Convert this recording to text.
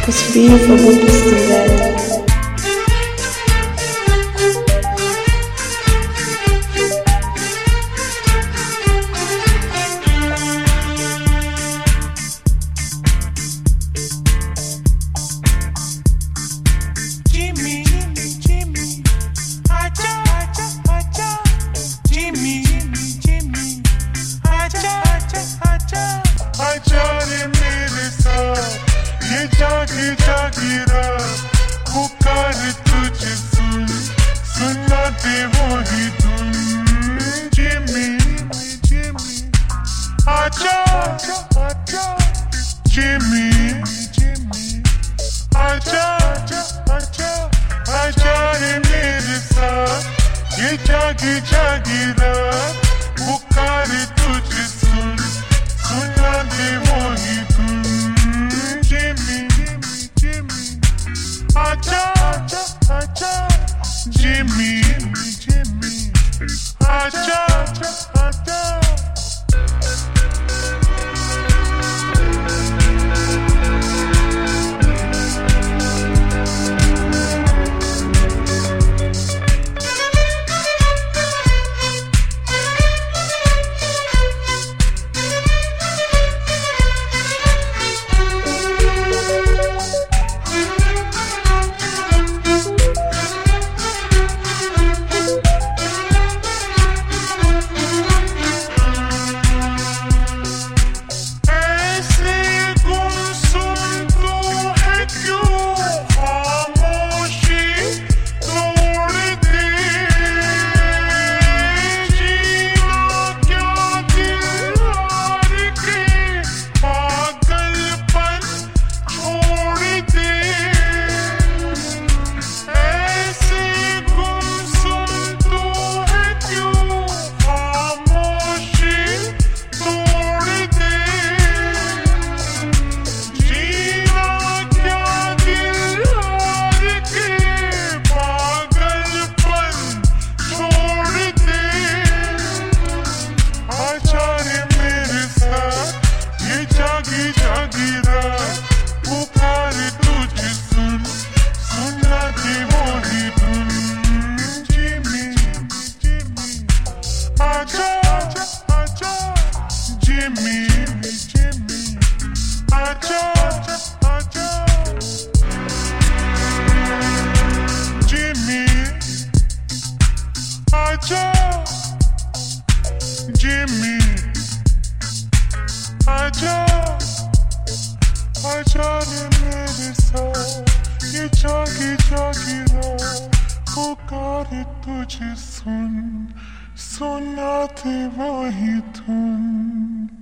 تصبيح وبكى استمرار. जागी जागी रात पुकार तुझे सुन सुना दे वही धुन जिमी जिमी आजा आजा जिमी जिमी आजा आजा आजा रे मेरे साथ ये जागी जागी रात पुकार तुझे सुन सुना दे वही धुन आजा आजा जिमी जिमी आजा आजा Jimmy, आजा आजा रे मेरे साथ ये जागी जागी रात पुकार तुझे सुन सुना दे वही धुन।